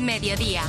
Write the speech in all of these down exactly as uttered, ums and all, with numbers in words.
Mediodía.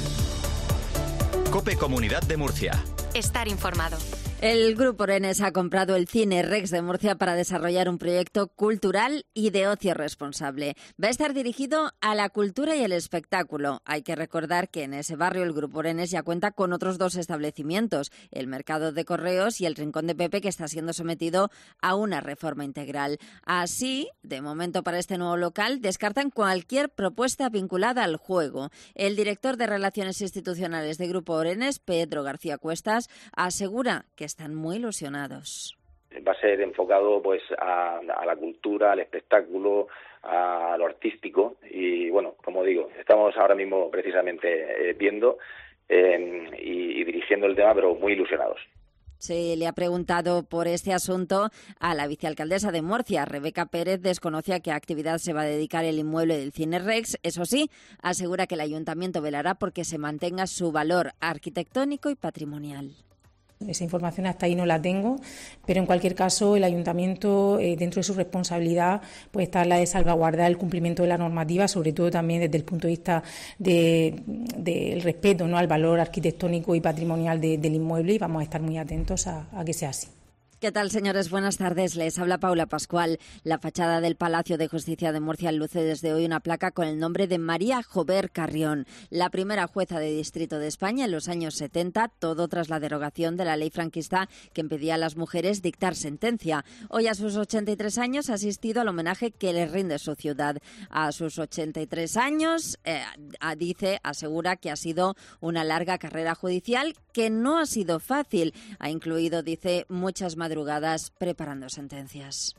COPE Comunidad de Murcia. Estar informado. El Grupo Orenes ha comprado el Cine Rex de Murcia para desarrollar un proyecto cultural y de ocio responsable. Va a estar dirigido a la cultura y el espectáculo. Hay que recordar que en ese barrio el Grupo Orenes ya cuenta con otros dos establecimientos, el Mercado de Correos y el Rincón de Pepe, que está siendo sometido a una reforma integral. Así, de momento para este nuevo local, descartan cualquier propuesta vinculada al juego. El director de Relaciones Institucionales de Grupo Orenes, Pedro García Cuestas, asegura que están muy ilusionados. Va a ser enfocado pues a, a la cultura, al espectáculo, a lo artístico y bueno, como digo, estamos ahora mismo precisamente eh, viendo eh, y, y dirigiendo el tema, pero muy ilusionados. Se le ha preguntado por este asunto a la vicealcaldesa de Murcia, Rebeca Pérez. Desconoce a qué actividad se va a dedicar el inmueble del Cine Rex. Eso sí, asegura que el ayuntamiento velará porque se mantenga su valor arquitectónico y patrimonial. Esa información hasta ahí no la tengo, pero en cualquier caso el ayuntamiento, eh, dentro de su responsabilidad, pues está la de salvaguardar el cumplimiento de la normativa, sobre todo también desde el punto de vista del de, de respeto, ¿no?, al valor arquitectónico y patrimonial de, del inmueble, y vamos a estar muy atentos a, a que sea así. ¿Qué tal, señores? Buenas tardes. Les habla Paula Pascual. La fachada del Palacio de Justicia de Murcia luce desde hoy una placa con el nombre de María Jover Carrión, la primera jueza de distrito de España en los años setenta, todo tras la derogación de la ley franquista que impedía a las mujeres dictar sentencia. Hoy, a sus ochenta y tres años, ha asistido al homenaje que le rinde su ciudad. A sus ochenta y tres años, eh, dice, asegura que ha sido una larga carrera judicial que no ha sido fácil. Ha incluido, dice, muchas madrugadas madrugadas preparando sentencias.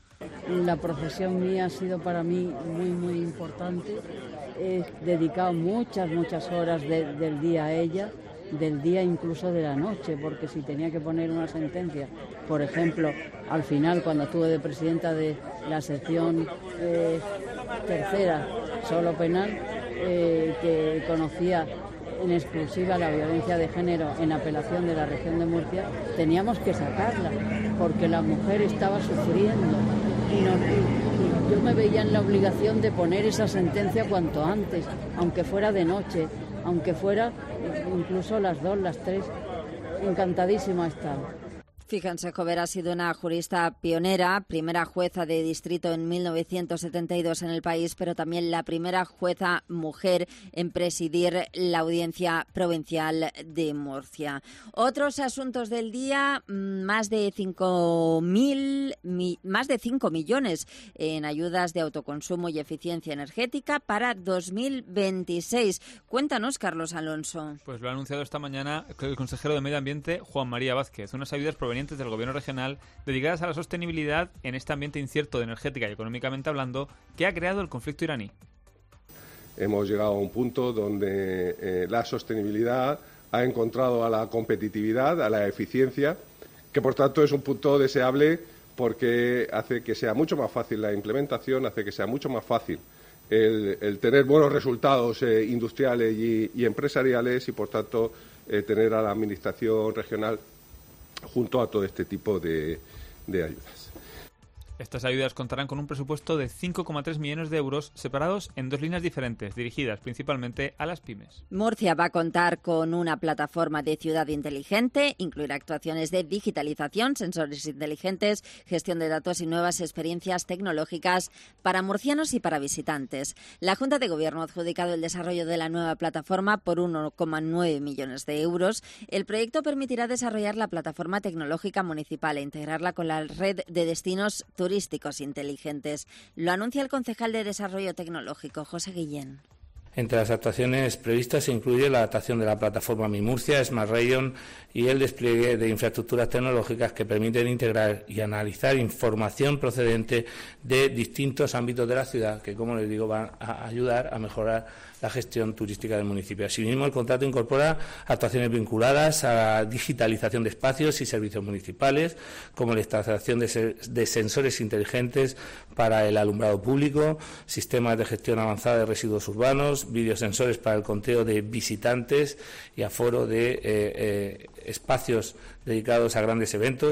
La profesión mía ha sido para mí muy, muy importante. He dedicado muchas, muchas horas de, del día a ella, del día incluso de la noche, porque si tenía que poner una sentencia, por ejemplo, al final, cuando estuve de presidenta de la sección eh, tercera, solo penal, eh, que conocía en exclusiva la violencia de género en apelación de la región de Murcia, teníamos que sacarla porque la mujer estaba sufriendo y, no, y, y yo me veía en la obligación de poner esa sentencia cuanto antes, aunque fuera de noche, aunque fuera incluso las dos, las tres. Encantadísima estaba. Fíjense, Jover ha sido una jurista pionera, primera jueza de distrito en mil novecientos setenta y dos en el país, pero también la primera jueza mujer en presidir la Audiencia Provincial de Murcia. Otros asuntos del día: más de cinco mil, mi, más de cinco millones en ayudas de autoconsumo y eficiencia energética para dos mil veintiséis. Cuéntanos, Carlos Alonso. Pues lo ha anunciado esta mañana el consejero de Medio Ambiente, Juan María Vázquez. Unas ayudas provenientes del Gobierno regional dedicadas a la sostenibilidad en este ambiente incierto de energética y económicamente hablando que ha creado el conflicto iraní. Hemos llegado a un punto donde eh, la sostenibilidad ha encontrado a la competitividad, a la eficiencia, que por tanto es un punto deseable porque hace que sea mucho más fácil la implementación, hace que sea mucho más fácil el, el tener buenos resultados eh, industriales y, y empresariales y por tanto eh, tener a la Administración regional junto a todo este tipo de, de ayudas. Estas ayudas contarán con un presupuesto de cinco coma tres millones de euros separados en dos líneas diferentes, dirigidas principalmente a las pymes. Murcia va a contar con una plataforma de ciudad inteligente, incluirá actuaciones de digitalización, sensores inteligentes, gestión de datos y nuevas experiencias tecnológicas para murcianos y para visitantes. La Junta de Gobierno ha adjudicado el desarrollo de la nueva plataforma por uno coma nueve millones de euros. El proyecto permitirá desarrollar la plataforma tecnológica municipal e integrarla con la red de destinos turísticos turísticos inteligentes. Lo anuncia el concejal de Desarrollo Tecnológico, José Guillén. Entre las actuaciones previstas se incluye la adaptación de la plataforma Mi Murcia, Smart Region y el despliegue de infraestructuras tecnológicas que permiten integrar y analizar información procedente de distintos ámbitos de la ciudad que, como les digo, van a ayudar a mejorar la gestión turística del municipio. Asimismo, el contrato incorpora actuaciones vinculadas a la digitalización de espacios y servicios municipales, como la instalación de, se de sensores inteligentes para el alumbrado público, sistemas de gestión avanzada de residuos urbanos, videosensores para el conteo de visitantes y aforo de eh, eh, espacios dedicados a grandes eventos.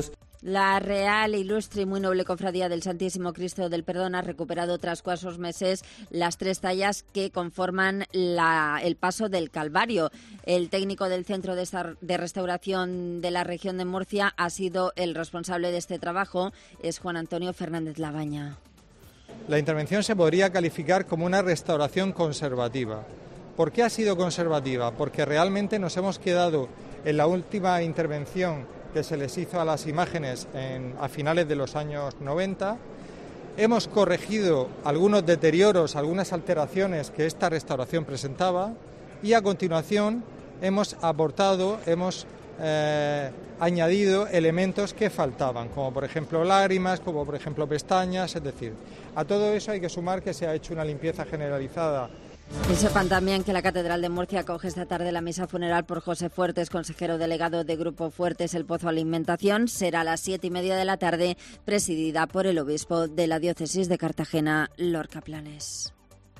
La Real, Ilustre y muy noble Cofradía del Santísimo Cristo del Perdón ha recuperado tras cuatro meses las tres tallas que conforman la, el paso del Calvario. El técnico del Centro de, de Restauración de la región de Murcia ha sido el responsable de este trabajo, es Juan Antonio Fernández Labaña. La intervención se podría calificar como una restauración conservativa. ¿Por qué ha sido conservativa? Porque realmente nos hemos quedado en la última intervención que se les hizo a las imágenes en, a finales de los años noventa. Hemos corregido algunos deterioros, algunas alteraciones que esta restauración presentaba y a continuación hemos aportado, hemos eh, añadido elementos que faltaban, como por ejemplo lágrimas, como por ejemplo pestañas, es decir, a todo eso hay que sumar que se ha hecho una limpieza generalizada. Y sepan también que la Catedral de Murcia acoge esta tarde la misa funeral por José Fuertes, consejero delegado de Grupo Fuertes El Pozo Alimentación. Será a las siete y media de la tarde, presidida por el obispo de la diócesis de Cartagena, Lorca Planes.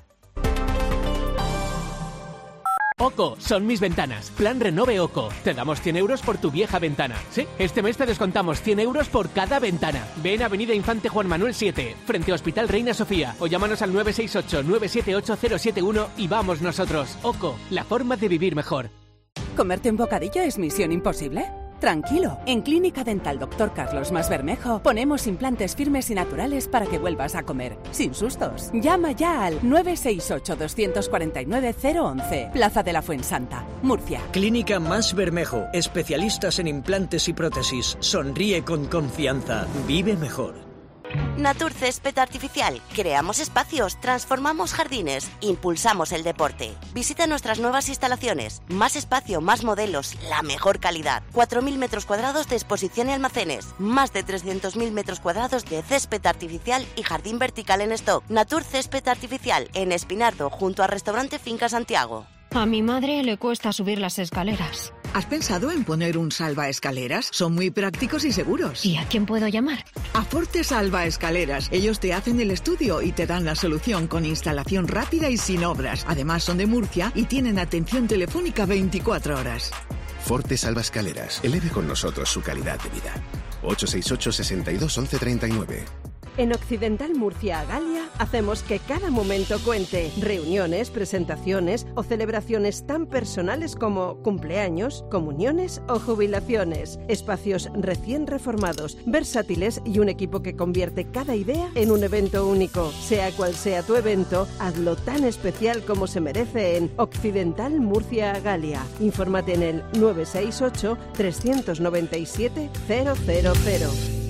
OCO, son mis ventanas. Plan Renove OCO. Te damos cien euros por tu vieja ventana. Sí, este mes te descontamos cien euros por cada ventana. Ven a Avenida Infante Juan Manuel siete, frente a Hospital Reina Sofía, o llámanos al nueve seis ocho, nueve siete ocho, cero siete uno y vamos nosotros. OCO, la forma de vivir mejor. ¿Comerte un bocadillo es misión imposible? Tranquilo, en Clínica Dental doctor Carlos Masbermejo ponemos implantes firmes y naturales para que vuelvas a comer, sin sustos. Llama ya al nueve seis ocho, dos cuatro nueve, cero once, Plaza de la Fuensanta, Murcia. Clínica Masbermejo, especialistas en implantes y prótesis. Sonríe con confianza, vive mejor. Natur Césped Artificial. Creamos espacios, transformamos jardines, impulsamos el deporte. Visita nuestras nuevas instalaciones. Más espacio, más modelos, la mejor calidad. cuatro mil metros cuadrados de exposición y almacenes. Más de trescientos mil metros cuadrados de césped artificial y jardín vertical en stock. Natur Césped Artificial, en Espinardo, junto al restaurante Finca Santiago. A mi madre le cuesta subir las escaleras. ¿Has pensado en poner un salvaescaleras? Son muy prácticos y seguros. ¿Y a quién puedo llamar? A Forte Salvaescaleras. Ellos te hacen el estudio y te dan la solución con instalación rápida y sin obras. Además son de Murcia y tienen atención telefónica veinticuatro horas. Forte Salvaescaleras. Eleve con nosotros su calidad de vida. ocho seis ocho, sesenta y dos, once treinta y nueve. En Occidental Murcia Galia hacemos que cada momento cuente. Reuniones, presentaciones o celebraciones tan personales como cumpleaños, comuniones o jubilaciones. Espacios recién reformados, versátiles y un equipo que convierte cada idea en un evento único. Sea cual sea tu evento, hazlo tan especial como se merece en Occidental Murcia Galia. Infórmate en el nueve seis ocho, tres nueve siete, cero cero cero.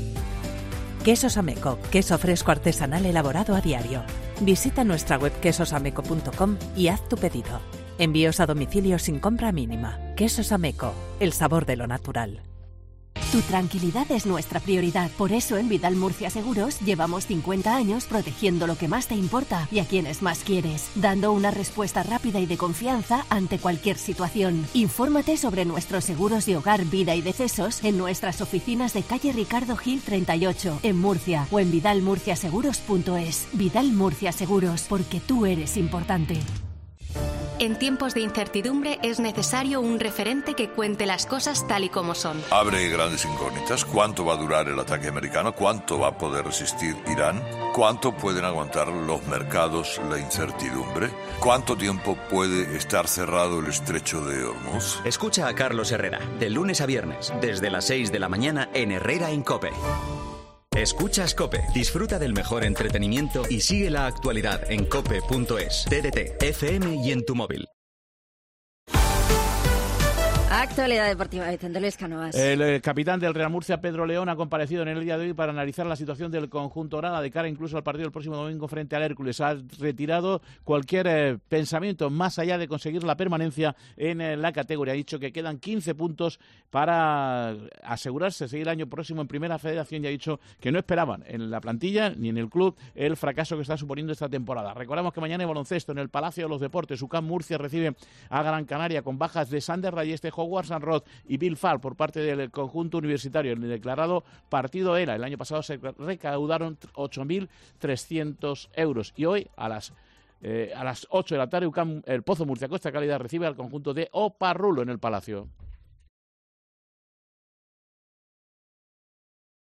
Quesos Ameco, queso fresco artesanal elaborado a diario. Visita nuestra web quesos ameco punto com y haz tu pedido. Envíos a domicilio sin compra mínima. Quesos Ameco, el sabor de lo natural. Tu tranquilidad es nuestra prioridad. Por eso en Vidal Murcia Seguros llevamos cincuenta años protegiendo lo que más te importa y a quienes más quieres, dando una respuesta rápida y de confianza ante cualquier situación. Infórmate sobre nuestros seguros de hogar, vida y decesos en nuestras oficinas de calle Ricardo Gil treinta y ocho, en Murcia, o en vidal murcia seguros punto es. Vidal Murcia Seguros, porque tú eres importante. En tiempos de incertidumbre es necesario un referente que cuente las cosas tal y como son. Abre grandes incógnitas. ¿Cuánto va a durar el ataque americano? ¿Cuánto va a poder resistir Irán? ¿Cuánto pueden aguantar los mercados la incertidumbre? ¿Cuánto tiempo puede estar cerrado el estrecho de Hormuz? Escucha a Carlos Herrera, de lunes a viernes, desde las seis de la mañana en Herrera en COPE. Escuchas COPE, disfruta del mejor entretenimiento y sigue la actualidad en cope punto es, T D T, F M y en tu móvil. Actualidad deportiva, Vicente Luis Cánovas. El, el capitán del Real Murcia, Pedro León, ha comparecido en el día de hoy para analizar la situación del conjunto grana de cara incluso al partido del próximo domingo frente al Hércules. Ha retirado cualquier eh, pensamiento más allá de conseguir la permanencia en eh, la categoría. Ha dicho que quedan quince puntos para asegurarse seguir el año próximo en Primera Federación y ha dicho que no esperaban en la plantilla ni en el club el fracaso que está suponiendo esta temporada. Recordamos que mañana hay baloncesto en el Palacio de los Deportes. U C A M Murcia recibe a Gran Canaria con bajas de Sander Rayeste, Howard Sanrod y Bill Fall por parte del conjunto universitario. En el declarado partido era, el año pasado se recaudaron ocho mil trescientos euros y hoy a las eh, a las ocho de la tarde U C A M, el Pozo Murcia Costa Calidad recibe al conjunto de Oparrulo en el Palacio.